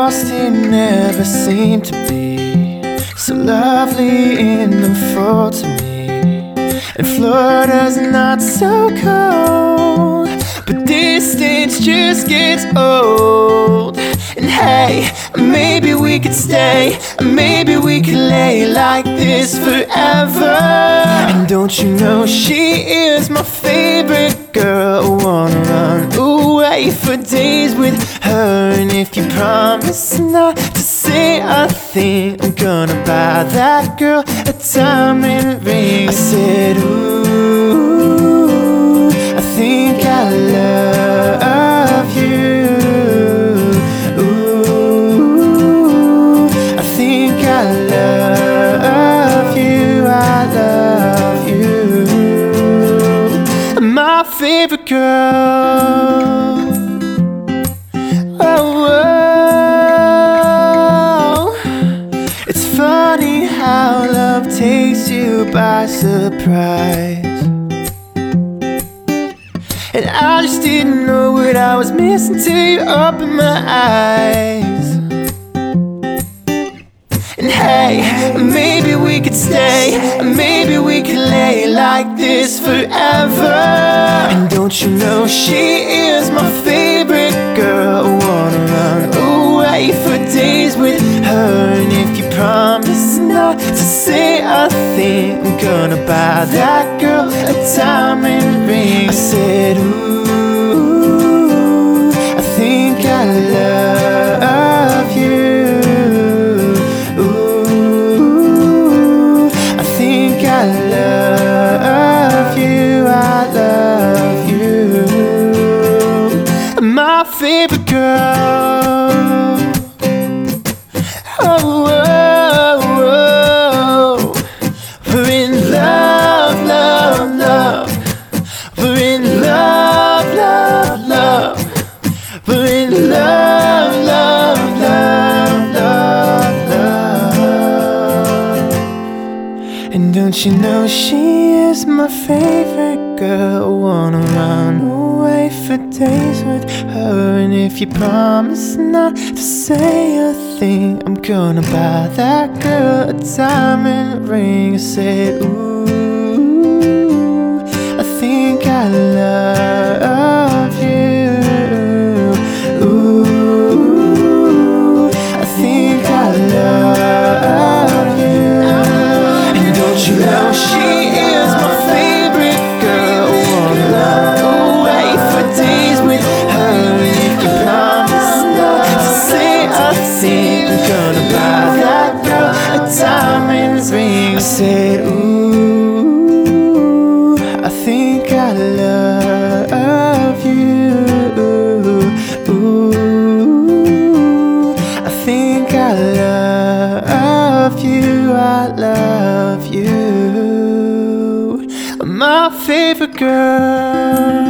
Austin never seemed to be so lovely in the fall to me, and Florida's not so cold, but distance just gets old. And hey, maybe we could stay, maybe we could lay like this forever. And don't you know she is my favorite girl? I wanna run away for days with her. And if you promise not to say a thing, I'm gonna buy that girl a diamond ring. I said, ooh, I think I love you. My favorite girl. Oh, oh. It's funny how love takes you by surprise, and I just didn't know what I was missing till you opened my eyes. And hey, maybe we could stay, maybe we could lay like this forever. And don't you know she is my favorite girl? I wanna run away for days with her. And if you promise not to say a thing, I'm gonna buy that girl a diamond ring. I said, ooh, I think I love you. I love you, my favorite girl. Oh, oh, oh. We're in love, love, love. We're in love, love, love. We're in love, love, love, love, love. And don't you know she is my favorite girl? I wanna run away for days with her. And if you promise not to say a thing, I'm gonna buy that girl a diamond ring. I said, ooh, I think I love you. Ooh, I think I love you. And don't you know she is my favorite girl? I wanna run away for days with her. And if you promise not to say a thing, I'm gonna buy that girl a diamond ring. I said, ooh, I think I love you. Ooh, I think I love you. I love you, my favorite girl.